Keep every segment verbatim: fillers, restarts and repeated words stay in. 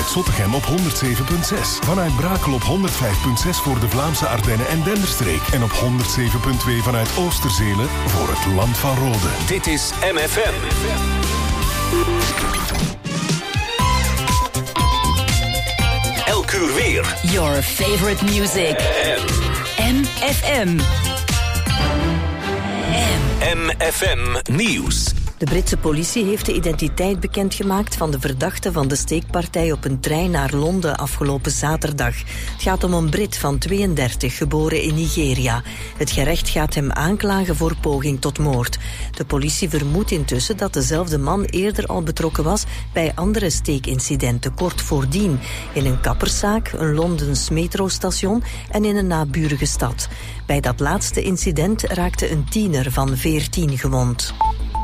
vanuit Zottegem op honderd zeven komma zes. Vanuit Brakel op honderd vijf komma zes voor de Vlaamse Ardennen en Denderstreek. En op honderd zeven komma twee vanuit Oosterzelen voor het Land van Rode. Dit is M F M. Elk uur weer. Your favorite music. M F M. M F M Nieuws. De Britse politie heeft de identiteit bekendgemaakt van de verdachte van de steekpartij op een trein naar Londen afgelopen zaterdag. Het gaat om een Brit van tweeëndertig, geboren in Nigeria. Het gerecht gaat hem aanklagen voor poging tot moord. De politie vermoedt intussen dat dezelfde man eerder al betrokken was bij andere steekincidenten kort voordien. In een kapperszaak, een Londens metrostation en in een naburige stad. Bij dat laatste incident raakte een tiener van veertien gewond.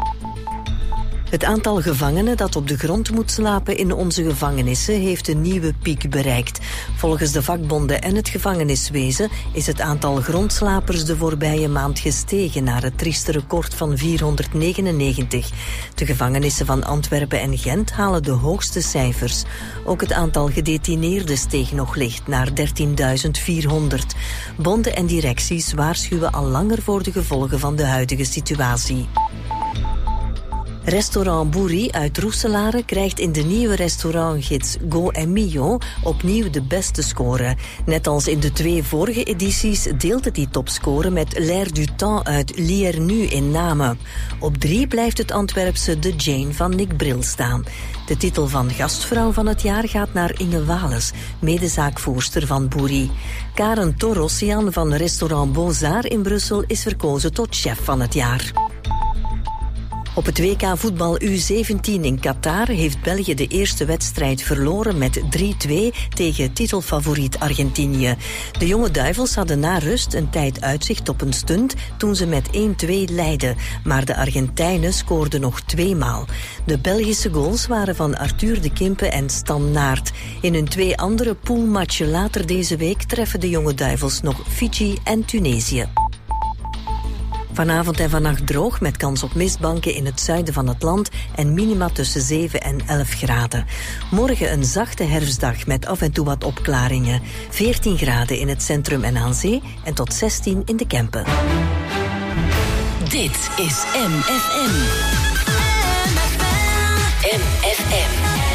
Het aantal gevangenen dat op de grond moet slapen in onze gevangenissen heeft een nieuwe piek bereikt. Volgens de vakbonden en het gevangeniswezen is het aantal grondslapers de voorbije maand gestegen naar het trieste record van vierhonderdnegenennegentig. De gevangenissen van Antwerpen en Gent halen de hoogste cijfers. Ook het aantal gedetineerden steeg nog licht naar dertienduizend vierhonderd. Bonden en directies waarschuwen al langer voor de gevolgen van de huidige situatie. Restaurant Boeri uit Roeselare krijgt in de nieuwe restaurantgids Go en Mio opnieuw de beste score. Net als in de twee vorige edities deelt het die topscore met L'Air du Temps uit Liernu in Namen. Op drie blijft het Antwerpse De Jane van Nick Bril staan. De titel van gastvrouw van het jaar gaat naar Inge Wales, medezaakvoerster van Boeri. Karen Torossian van restaurant Beaux-Arts in Brussel is verkozen tot chef van het jaar. Op het W K voetbal U zeventien in Qatar heeft België de eerste wedstrijd verloren met drie twee tegen titelfavoriet Argentinië. De jonge duivels hadden na rust een tijd uitzicht op een stunt toen ze met één twee leidden, maar de Argentijnen scoorden nog tweemaal. De Belgische goals waren van Arthur de Kimpe en Stan Naert. In hun twee andere poolmatchen later deze week treffen de jonge duivels nog Fiji en Tunesië. Vanavond en vannacht droog met kans op mistbanken in het zuiden van het land en minima tussen zeven en elf graden. Morgen een zachte herfstdag met af en toe wat opklaringen. veertien graden in het centrum en aan zee en tot zestien in de Kempen. Dit is M F M. M F M.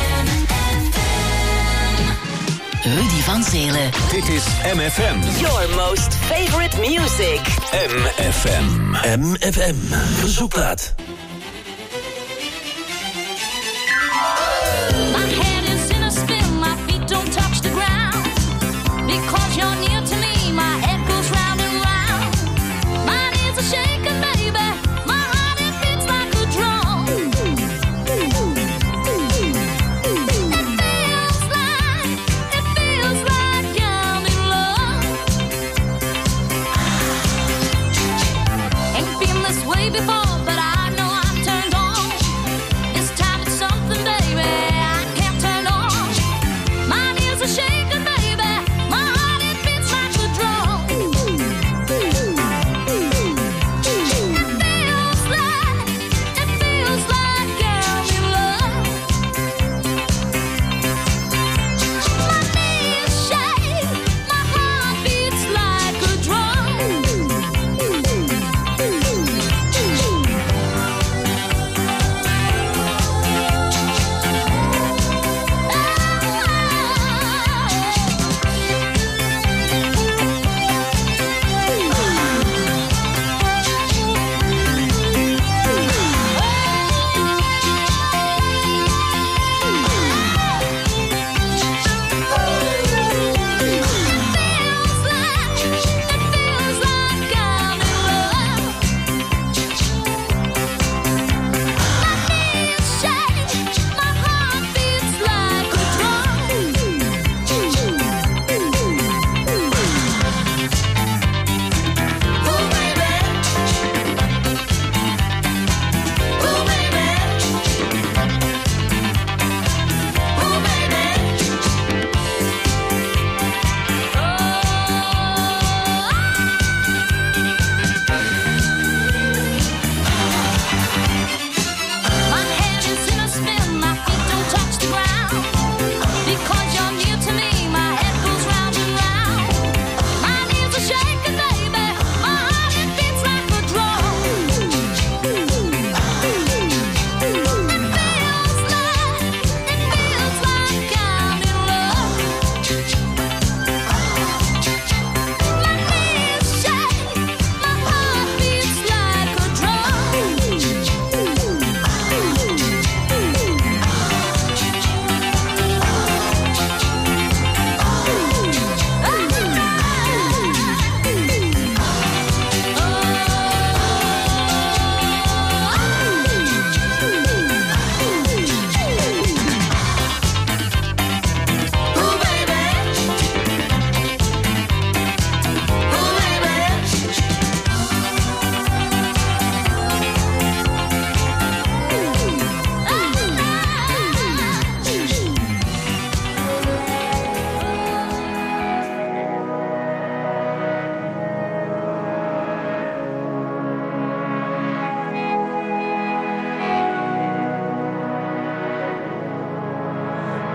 Rudy van Zelen. Dit is M F M. Your most favorite music. M F M. M F M. Verzoekplaat. My head is in a spin, my feet don't touch the ground. Because you're near to me, my head goes round and round. My knees are shaking, baby, my heart it beats like a drum. It feels like, it feels like I'm in love. Ain't been this way before, but I know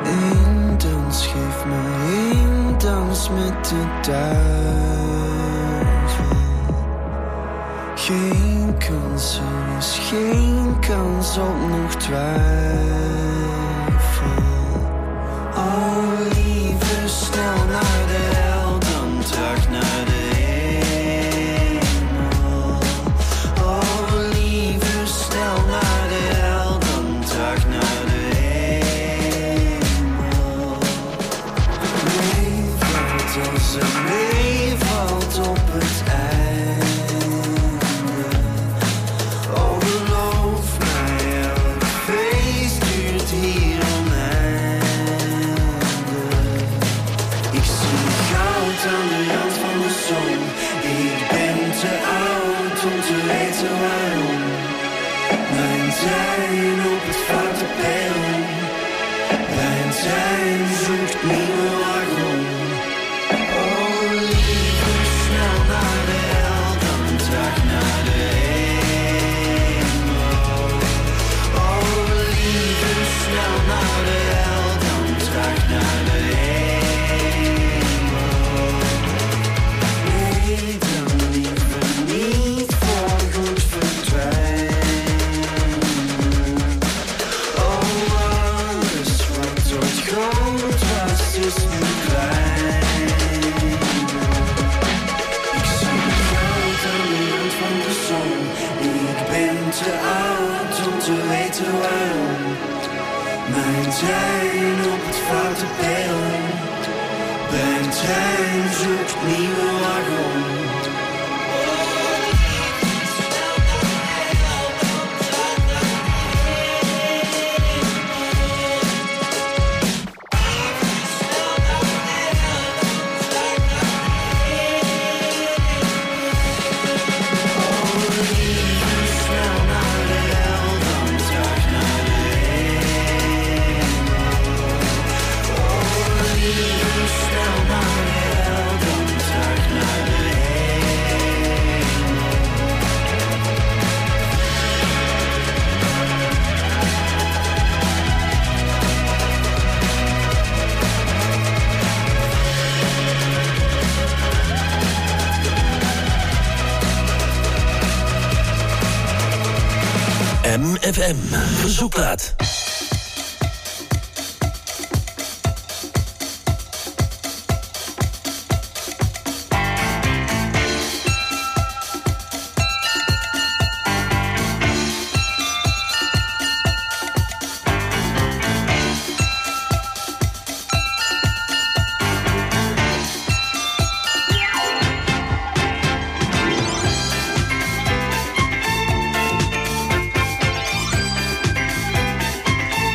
Eén dans, geef me één dans met de duivel. Geen kans, er is geen kans op nog twijfel. Oh lieve, snel naar de hel, dan traag naar de hemel. Oh lieve, snel naar de hel, dan traag naar de hemel. Meevalt als er meevalt op het einde. Oh geloof mij, elk feest duurt hier oneindig. Ik zie goud aan de rand van de zon. Ik ben te oud om te weten waarom. Mijn trein op het foute perron. Mijn trein zoekt nieuwe wagon. Oh lieve, snel naar de hel, dan traag naar de hemel. Oh lieve, snel naar de hel, dan traag naar de hemel. Nee, dan liever niet voorgoed verdwijnen. Oh, alles wat ooit groot was, is nu klein. Ik zie goud aan de rand van de zon. Ik ben te oud om te weten waarom. Mijn trein op het foute perron. Mijn trein zoekt nieuwe wagon. M F M, verzoekplaat. Oh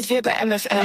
weer bij M F M.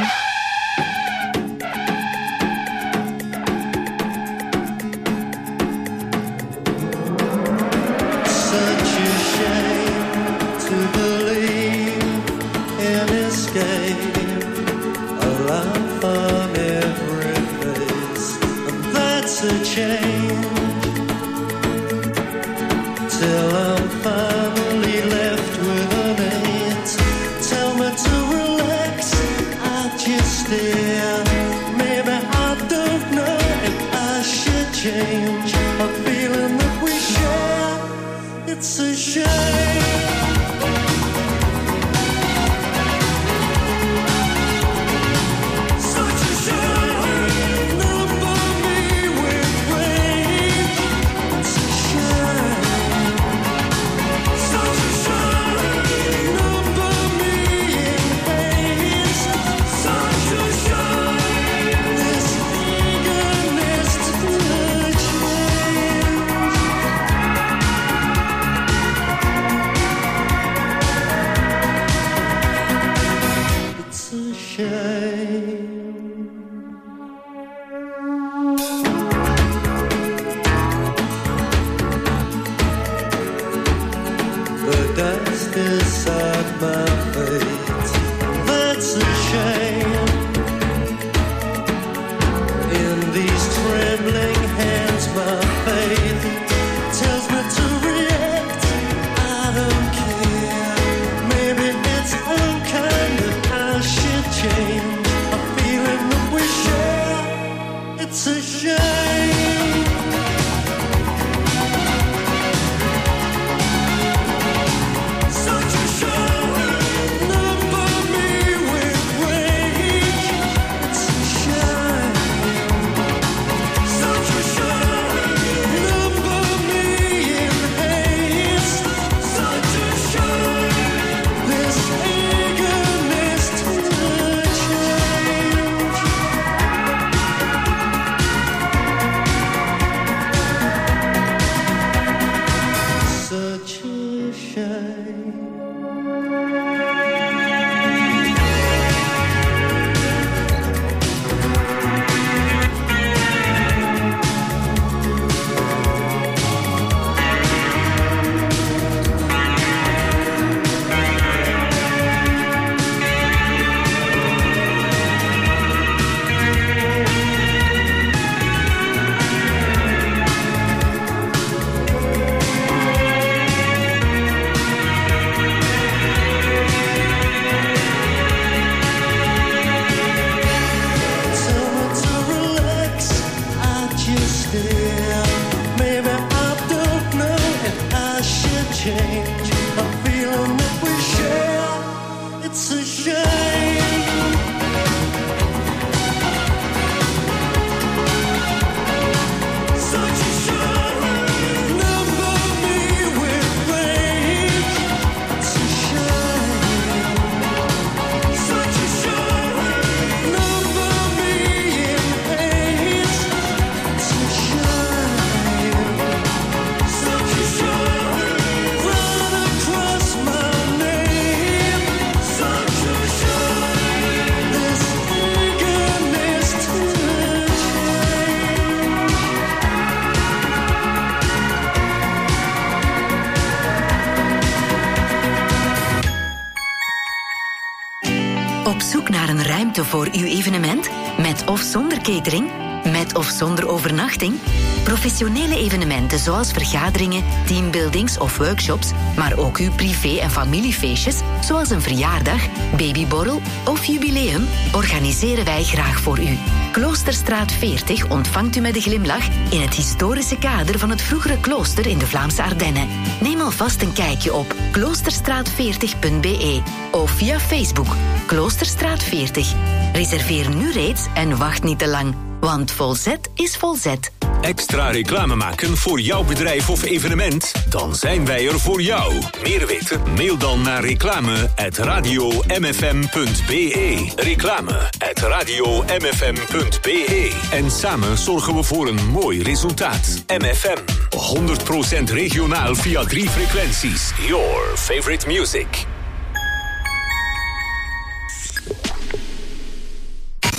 Op zoek naar een ruimte voor uw evenement? Met of zonder catering? Met of zonder overnachting? Professionele evenementen zoals vergaderingen, teambuildings of workshops, maar ook uw privé- en familiefeestjes, zoals een verjaardag, babyborrel of jubileum, organiseren wij graag voor u. Kloosterstraat veertig ontvangt u met een glimlach in het historische kader van het vroegere klooster in de Vlaamse Ardennen. Neem alvast een kijkje op kloosterstraat veertig punt b e of via Facebook Kloosterstraat veertig. Reserveer nu reeds en wacht niet te lang, want Volzet is Volzet. Extra reclame maken voor jouw bedrijf of evenement? Dan zijn wij er voor jou. Meer weten? Mail dan naar reclame at radio m f m punt b e. Reclame at radio m f m punt b e. En samen zorgen we voor een mooi resultaat. M F M, honderd procent regionaal via drie frequenties. Your favorite music.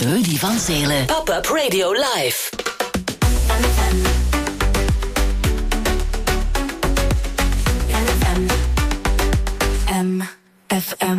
Rudy van Zelen. Pop-up Radio Live. M F M.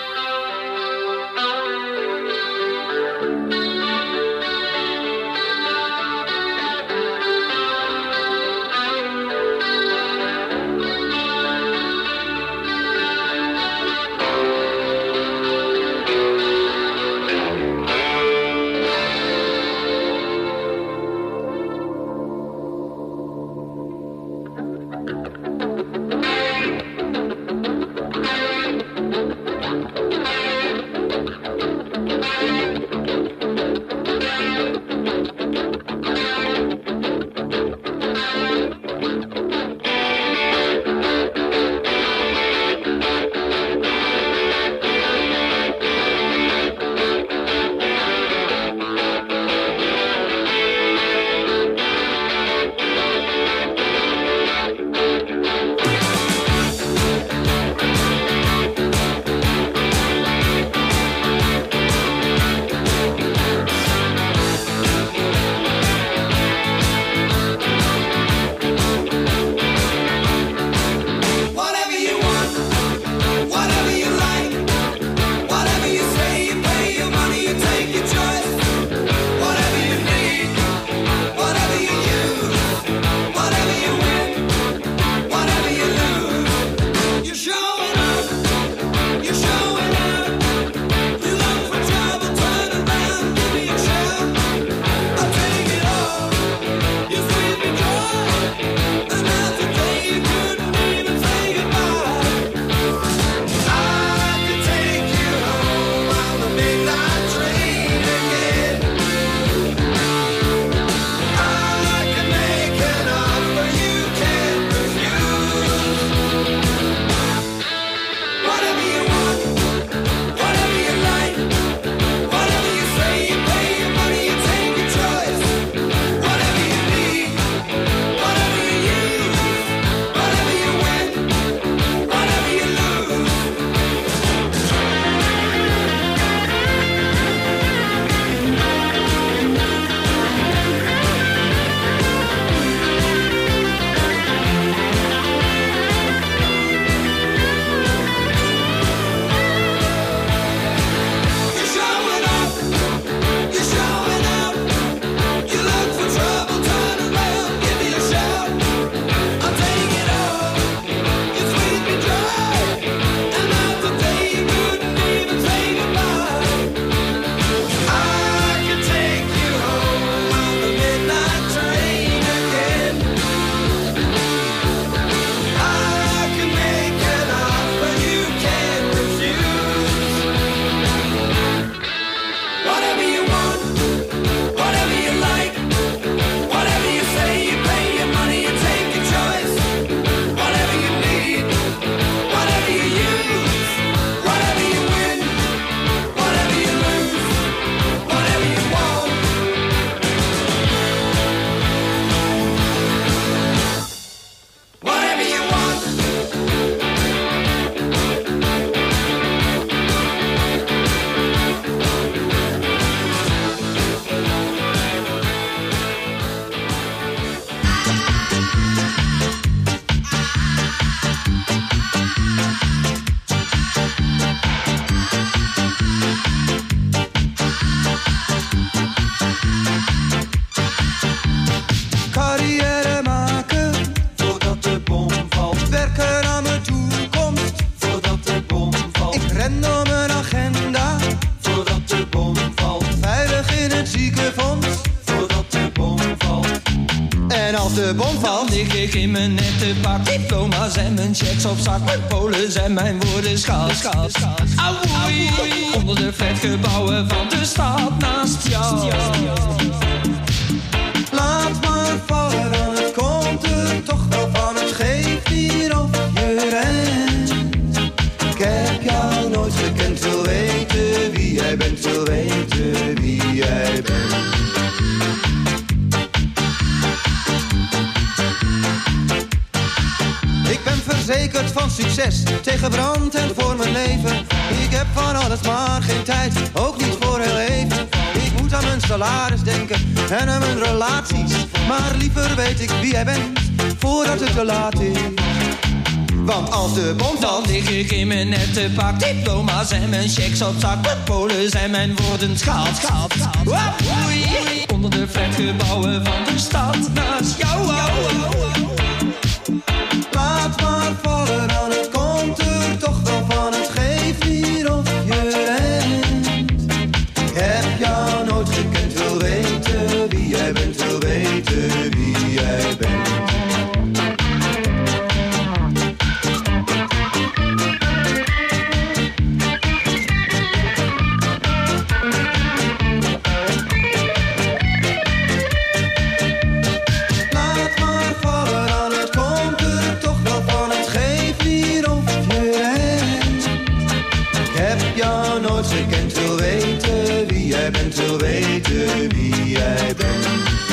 de bom valt, lig ik in mijn nette pak. Diploma's en mijn checks op zak. Mijn polen en mijn woorden schaal, schaal, schaal. Auwoei, onder de flatgebouwen van de stad naast jou. Laat maar vallen, dan het komt er toch wel van. Het geeft hier of je rent. Ik heb jou nooit gekend, wil weten wie jij bent. Wil weten wie jij bent. Ik ben verzekerd van succes, tegen brand en voor mijn leven. Ik heb van alles maar geen tijd, ook niet voor heel even. Ik mijn salaris denken en aan mijn relaties. Maar liever weet ik wie jij bent, voordat het te laat is. Want als de bom valt, dan lig ik in mijn nette pak. Diploma's en mijn checks op zak. Mijn polen zijn mijn woorden schaald, schaald, schaald. Wap, oei, oei. Onder de flatgebouwen van de stad naast jou. Laat maar vallen, dan het komt er toch wel van. Het geeft niet of je rent. Ik heb jou nooit gekend, wil weten wie jij bent, wil weten wie jij bent. Gekend, wil weten wie jij bent, wil weten wie jij bent.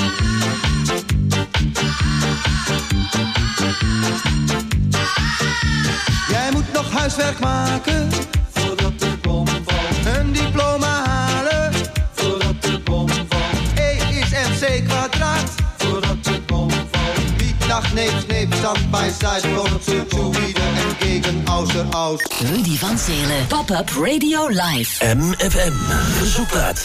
Jij moet nog huiswerk maken voordat de bom valt. Een diploma halen voordat de bom valt. E is mc kwadraat voordat de bom valt. Wiek, nacht, neep, sneep, stand bij side, korte, toebieden en gegen, außer, aus. Rudy van Zelen. Pop-up Radio Live. M F M. Verzoekplaat.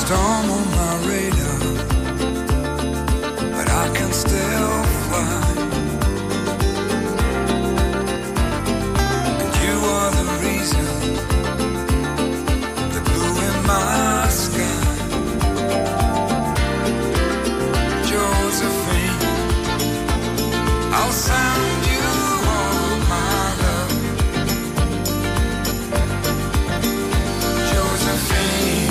storm on my radar, but I can still fly. And you are the reason, the blue in my sky. Josephine, I'll send you all my love. Josephine.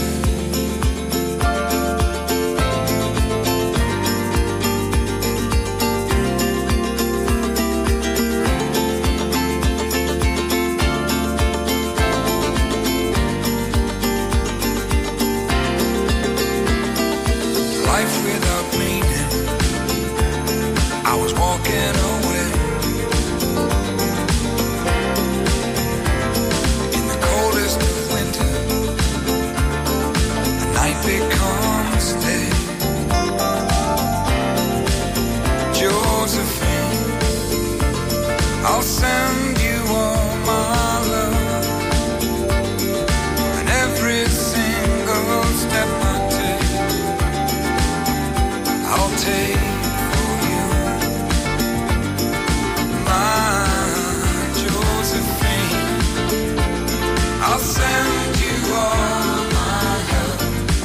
Life without meaning, I was walking away. In the coldest of winter, the night becomes day. Josephine, I'll send you all my love. And every single step I take, I'll take for you, my Josephine. I'll send you all my love,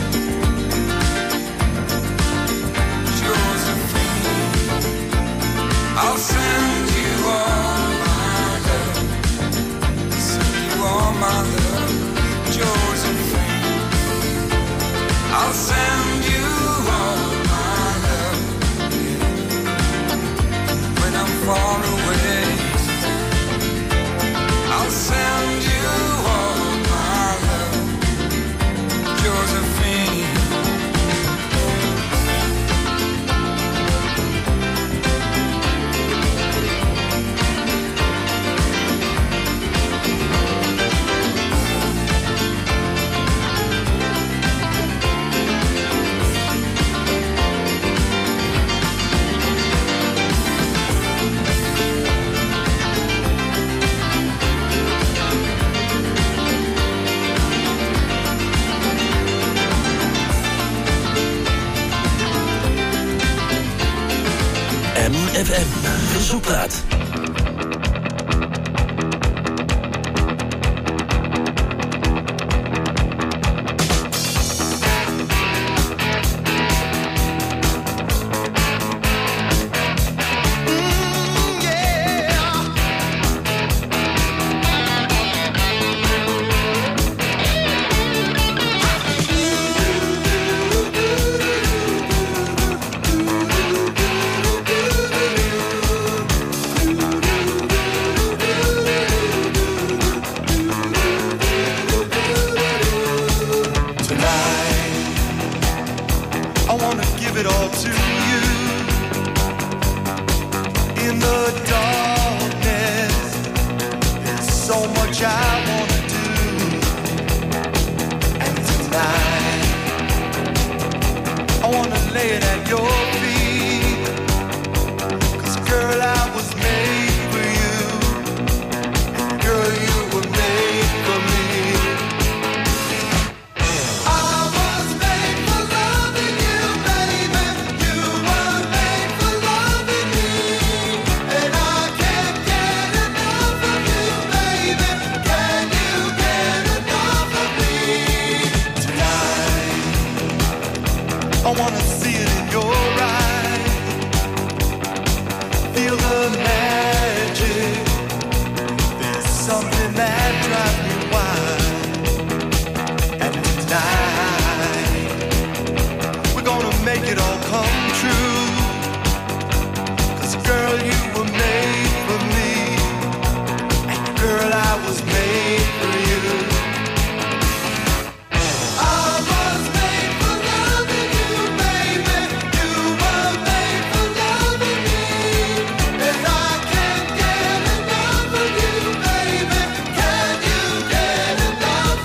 Josephine. I'll send you all my love, send you all my love, Josephine. I'll send you all my love when I'm far away. I'll send you all my love, Josephine. M F M Verzoekplaat.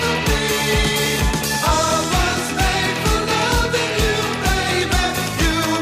You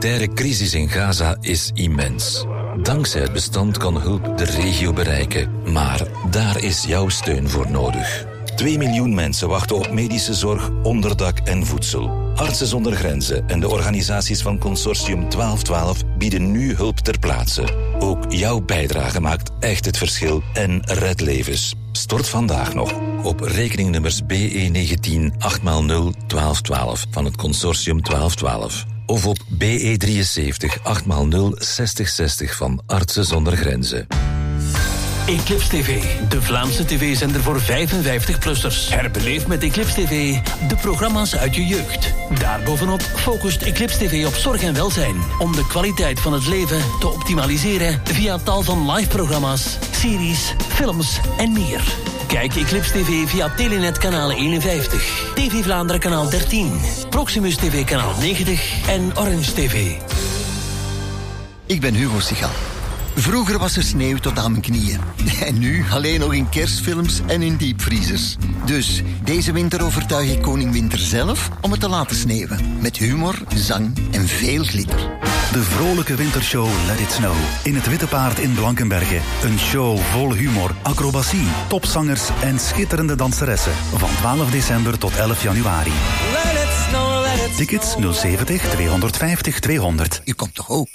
humanitaire crisis in Gaza is immens. Dankzij het bestand kan hulp de regio bereiken. Maar daar is jouw steun voor nodig. Twee miljoen mensen wachten op medische zorg, onderdak en voedsel. Artsen zonder Grenzen en de organisaties van Consortium twaalf twaalf bieden nu hulp ter plaatse. Ook jouw bijdrage maakt echt het verschil en redt levens. Stort vandaag nog op rekeningnummers B E negentien acht nul nul twaalf twaalf van het Consortium twaalf twaalf. Of op B E drieënzeventig acht nul nul zestig zestig van Artsen zonder Grenzen. Eclipse T V, de Vlaamse tv-zender voor vijfenvijftig-plussers. Herbeleef met Eclipse T V de programma's uit je jeugd. Daarbovenop focust Eclipse T V op zorg en welzijn, om de kwaliteit van het leven te optimaliseren via tal van live-programma's, series, films en meer. Kijk Eclipse T V via Telenet kanaal eenenvijftig, T V Vlaanderen kanaal dertien, Proximus T V kanaal negentig en Orange T V. Ik ben Hugo Sigal. Vroeger was er sneeuw tot aan mijn knieën. En nu alleen nog in kerstfilms en in diepvriezers. Dus deze winter overtuig ik koning Winter zelf om het te laten sneeuwen. Met humor, zang en veel glitter. De vrolijke wintershow Let It Snow. In het Witte Paard in Blankenberge. Een show vol humor, acrobatie, topzangers en schitterende danseressen. Van twaalf december tot elf januari. Let it snow, let it Tickets nul zeventig tweehonderdvijftig tweehonderd. U komt toch ook?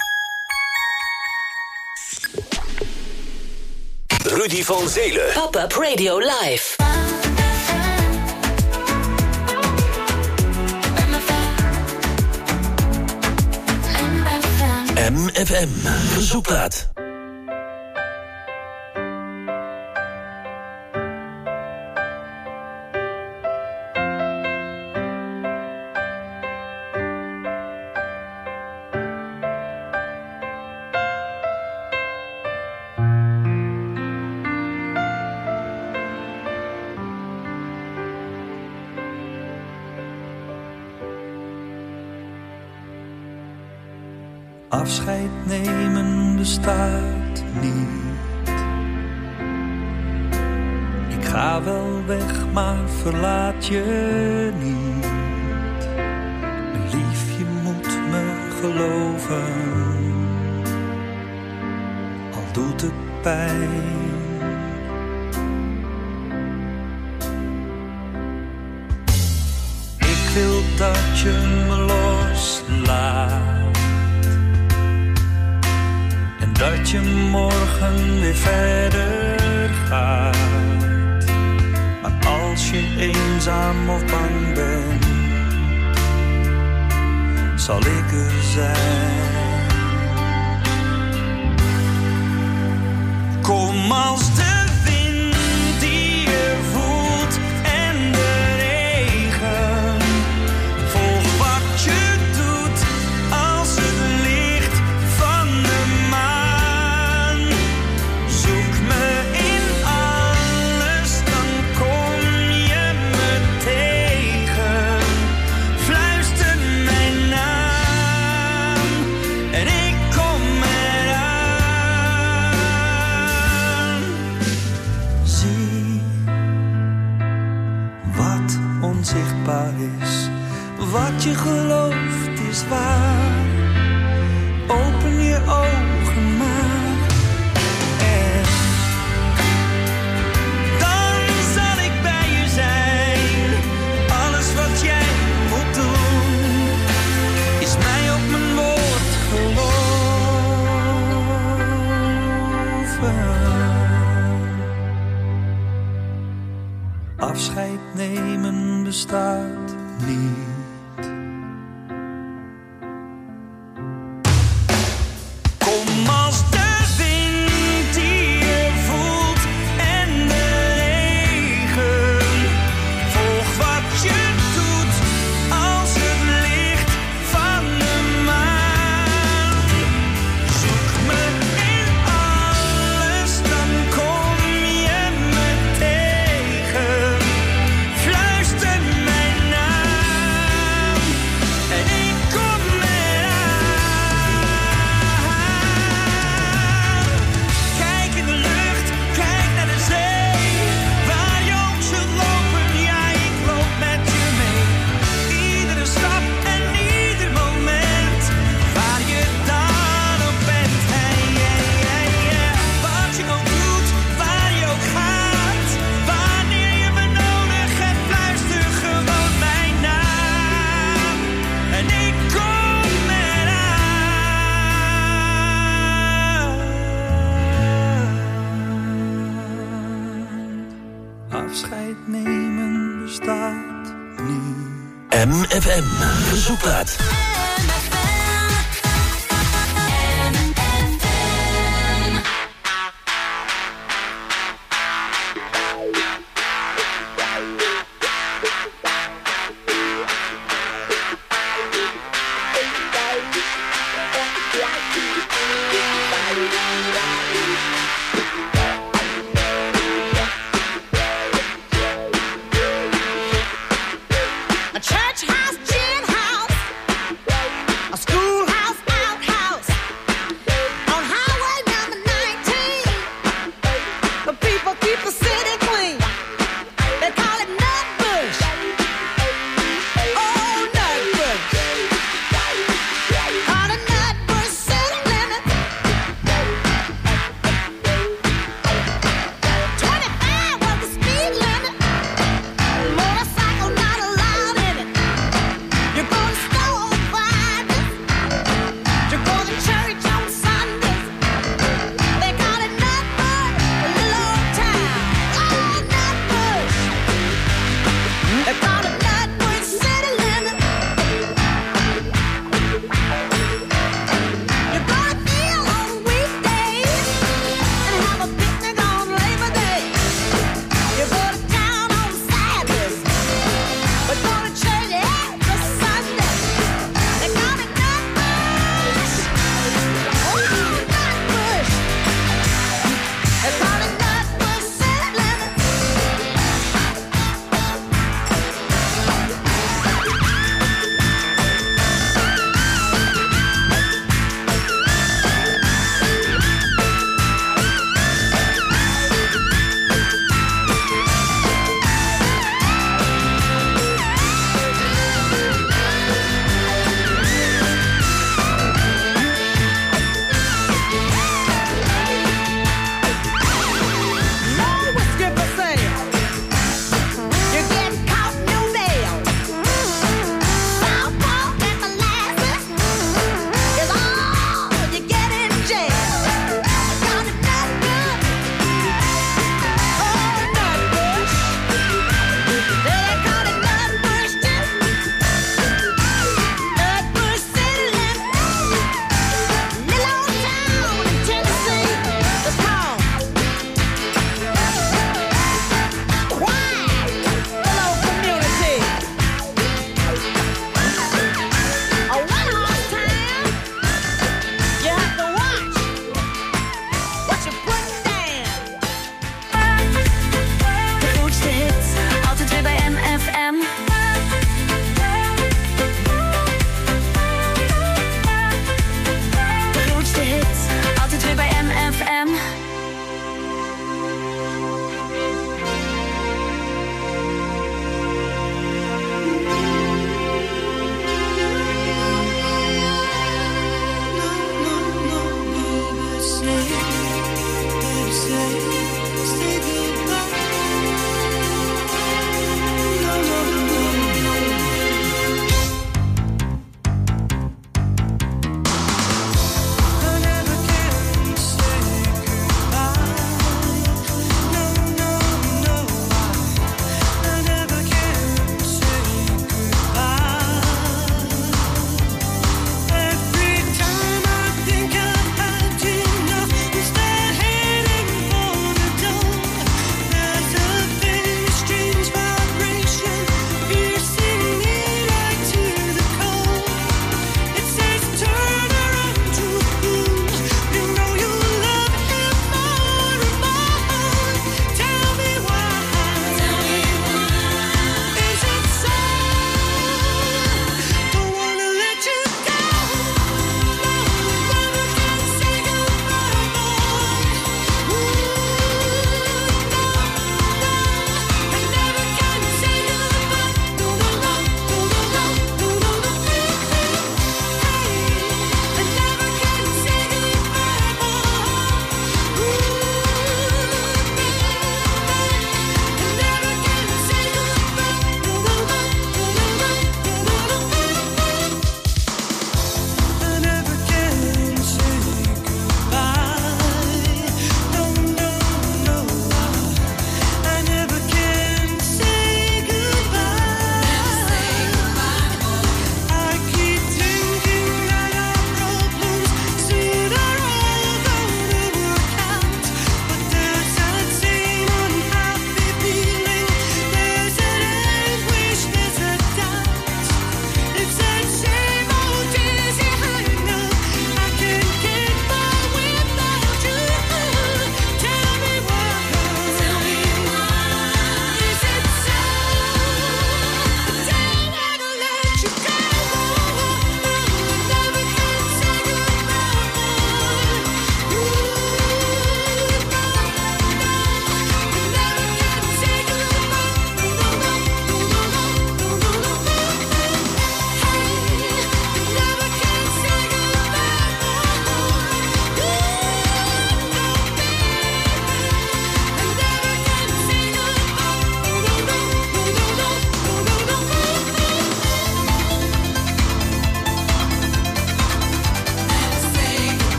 Rudy van Zelen. Pop-up Radio Live. M F M. Verzoekplaat. Afscheid nemen bestaat niet. Ik ga wel weg, maar verlaat je niet. Mijn lief, je moet me geloven. Al doet het pijn. Ik wil dat je me loslaat. Dat je morgen weer verder gaat. Maar als je eenzaam of bang bent, zal ik er zijn. Kom als de wind die je voelt en de regen. Volg wat je doet als het licht van de maan. Is. Wat je gelooft is waar. Open je ogen maar. En dan zal ik bij je zijn. Alles wat jij moet doen is mij op mijn woord geloven. Afscheid nemen bestaat niet. Kom als de wind die je voelt en de regen. Volg wat je doet als het licht van de maan. Zoek me in alles, dan kom je me tegen. Fluister mijn naam. afscheid nemen bestaat niet. M F M, verzoekplaat. A church house, gin house,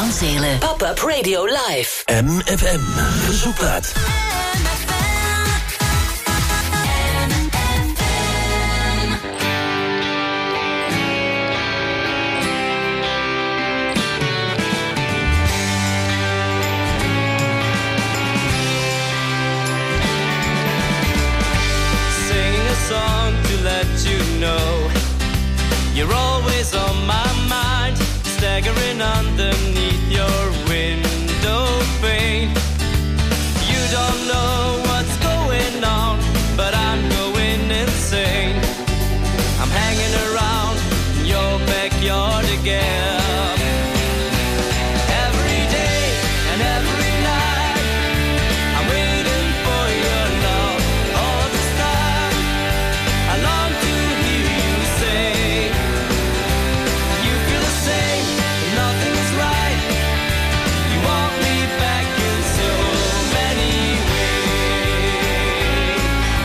van Zelen. Pop-up Radio Live. M F M. Verzoekplaat. Song to let you know you're always on my mind, staggering underneath your window pane. You don't know what's going on, but I'm going insane. I'm hanging around in your backyard again. Every day and every night I'm waiting for your love. All this time I long to hear you say you feel the same, nothing is right. You want me back in so many ways.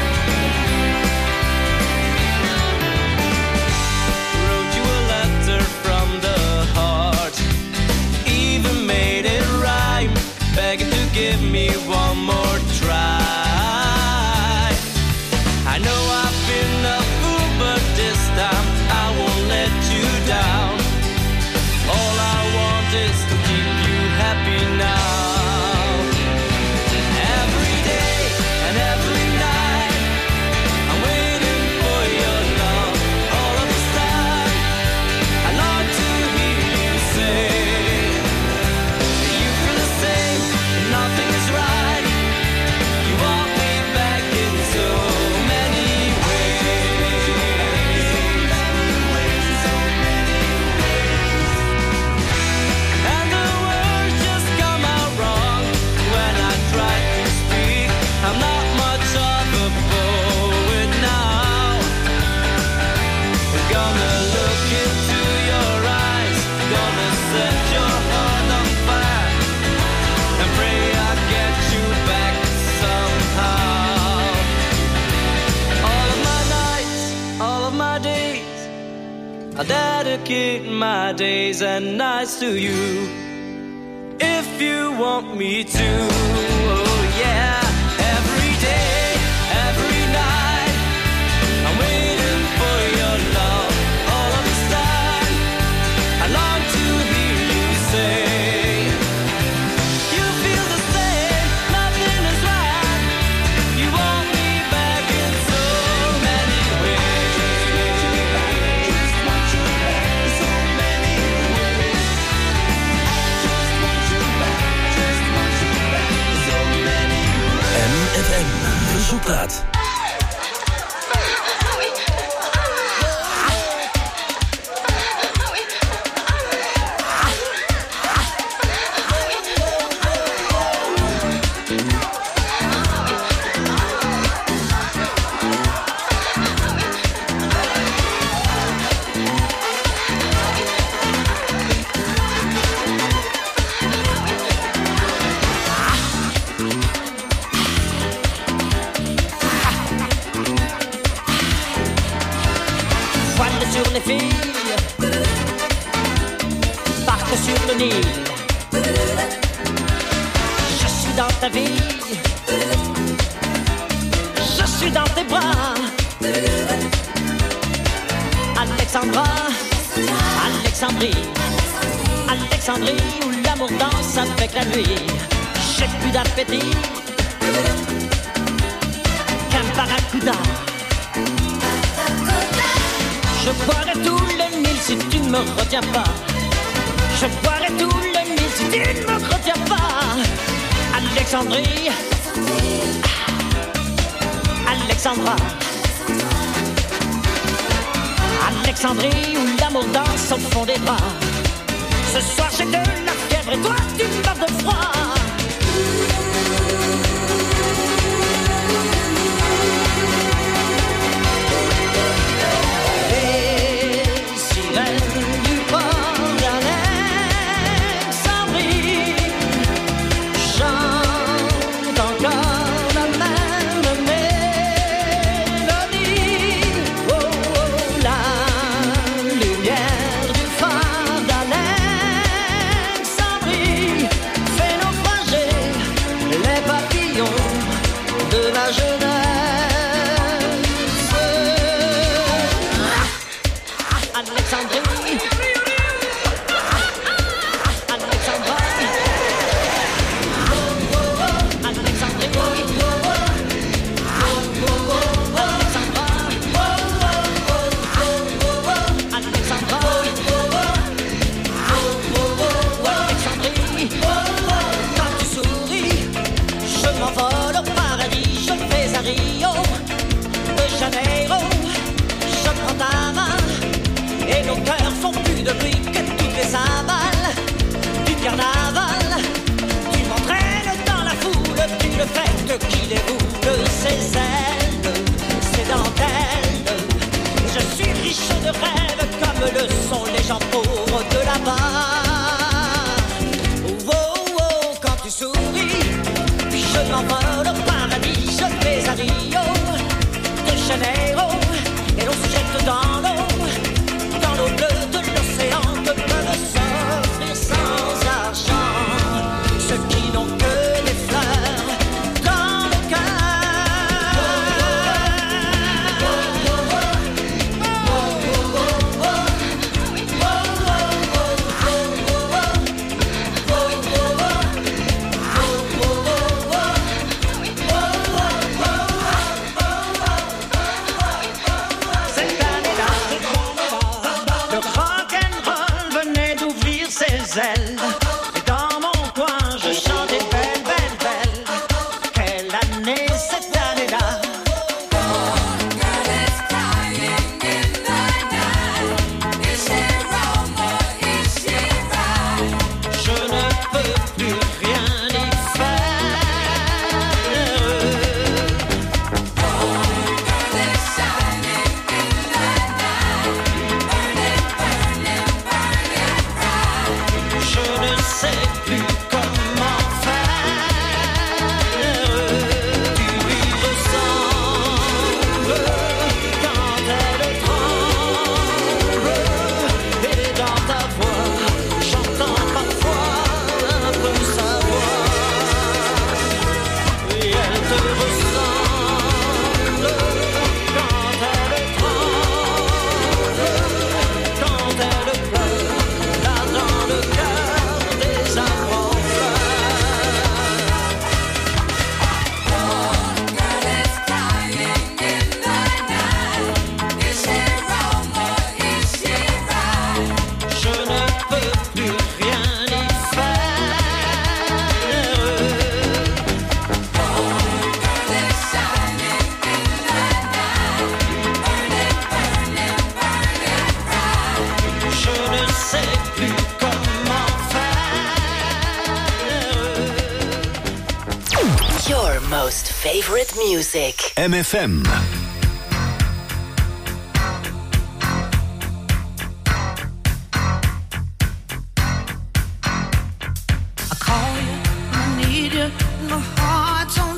Wrote you a letter from the heart, even made it rhyme, begging to give me one more try. I know I've been a fool, but this time I won't let you down. All I want is to keep you happy now. Every day and every night I'm waiting for your love. All of this time I long to hear you say you feel the same, nothing is right. You want me back in so many ways. And the words just come out wrong when I try to speak. I'm not much of a poet now. Gonna look into your eyes, gonna set your heart on fire, and pray I get you back somehow. All of my nights, all of my days, I dedicate my days and nights to you. If you want me to, oh yeah. Every day, every night I'm waiting for your love. All of this time I long to hear you say you feel the same, nothing is right. You want me back in so many ways. Just want you back in so many ways. Just want you back, just want you back in so many ways. M F M. Verzoekplaat. Voile sur les filles, barque sur le Nil. Je suis dans ta vie, je suis dans tes bras. Alexandra, Alexandrie, Alexandrie où l'amour danse avec la nuit. J'ai plus d'appétit qu'un barracuda. Je boirai tout le Nil si tu ne me retiens pas. Je boirai tout le Nil si tu ne me retiens pas. Alexandrie, Alexandra, Alexandrie où l'amour danse au fond des bras. Ce soir j'ai de la fièvre et toi tu meurs de froid. Lumière du phare d'Alexandrie. most favorite music. M F M. I call you, I need you, my heart's on